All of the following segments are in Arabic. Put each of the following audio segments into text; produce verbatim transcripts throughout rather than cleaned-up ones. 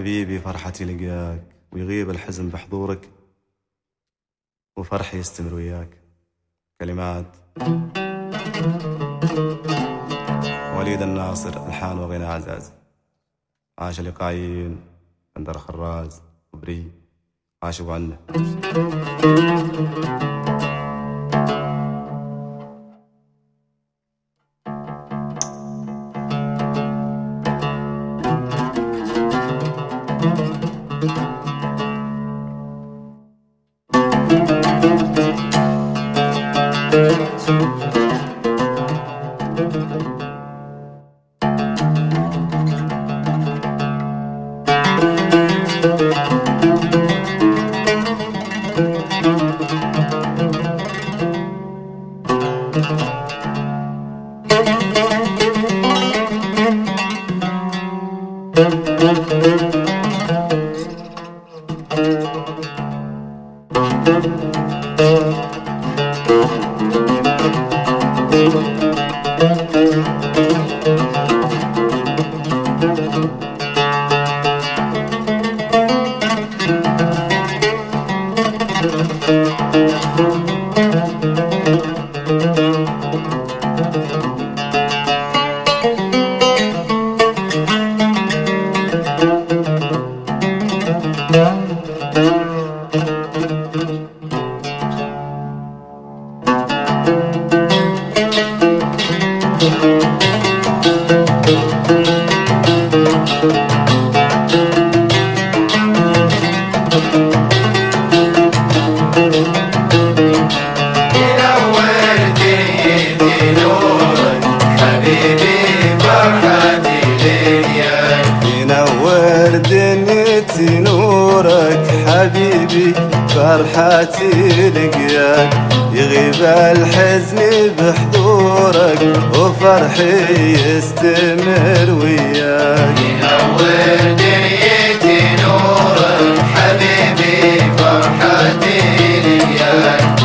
حبيبي فرحتي لقاك، ويغيب الحزن بحضورك، وفرحي يستمر وياك. كلمات وليد الناصر، الحان وغنى عزاز. عاش لقايين، بندر خراز، وبري، عاش ابو عنه. دنيتي نورك حبيبي فرحتي لقياك، يغيب الحزن بحضورك وفرحي يستمر وياك. ينور دنيتي نورك حبيبي فرحتي لقياك.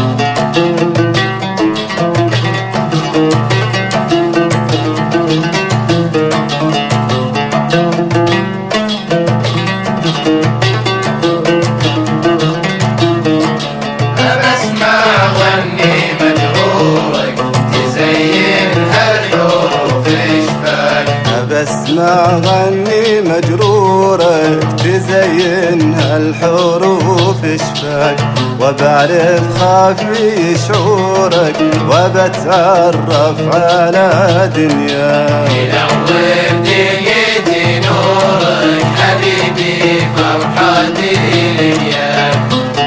بسمع غني مجرورك تزين هالحروف شفاك، وبعرف خافي شعورك وبتعرف على دنياك. ينور دنيتي نورك حبيبي فرحتي لقياك.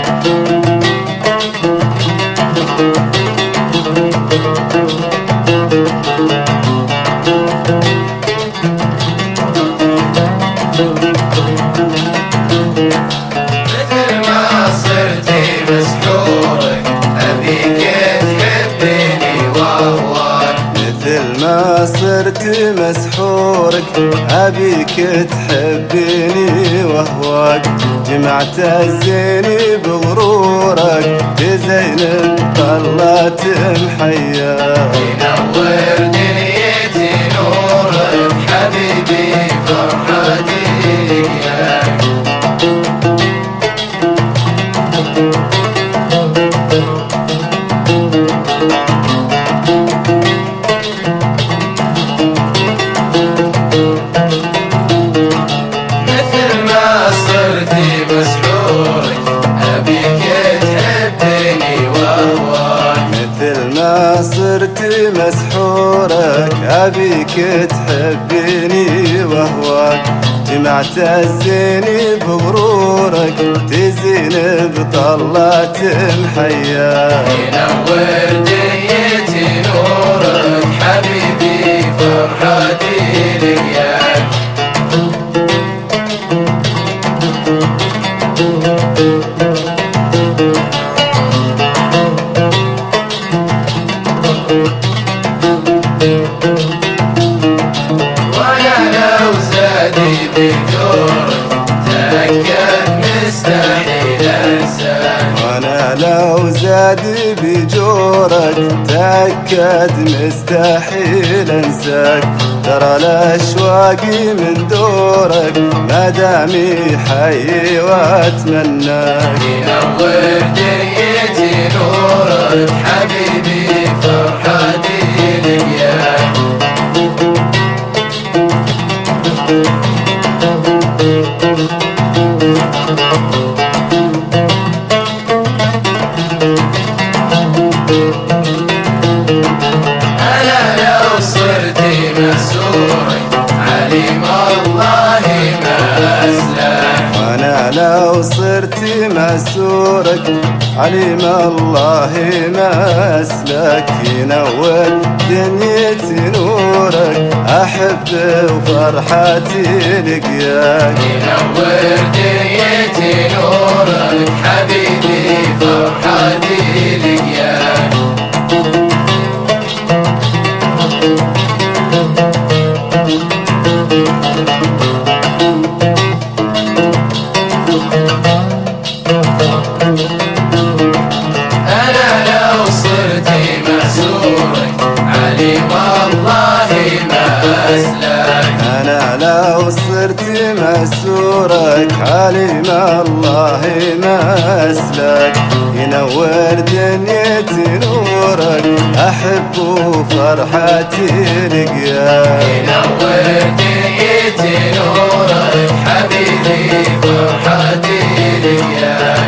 ما صرت مسحورك أبيك تحبني وهواك، جمعت الزين بغرورك تزين طلت محياك. ينور دنيتي نورك حبيبي فرحتي لقياك. صرت مسحورك أبيك تحبني وهواك، جمعت الزين بغرورك تزين بطلات محياك. ينور دنيتي نورك حبيبي فرحتي لقياك. نادي بجورك، تأكد مستحيل انساك، ترى الاشواق من دورك ما دامي حي واتمناك. ينور دنيتي نورك حبيبي فرحتي لقياك. أنا لو صرت مسؤولك عليم الله ما أسلك. أنا لو صرت مسورك عليم الله ما أسلك. ينور دنيتي نورك أحب وفرحتي لقياك. ينور دنيتي نورك حبيبي فرحتي لقياك. أنا لو صرت مسؤولك عليم الله ما أسلك. أنا لو صرت مسورك عليم الله ما أسلك. ينور دنيتي نورك أحب وفرحتي لقياك. ينور دنيتي نورك حبيبي فرحتي لقياك.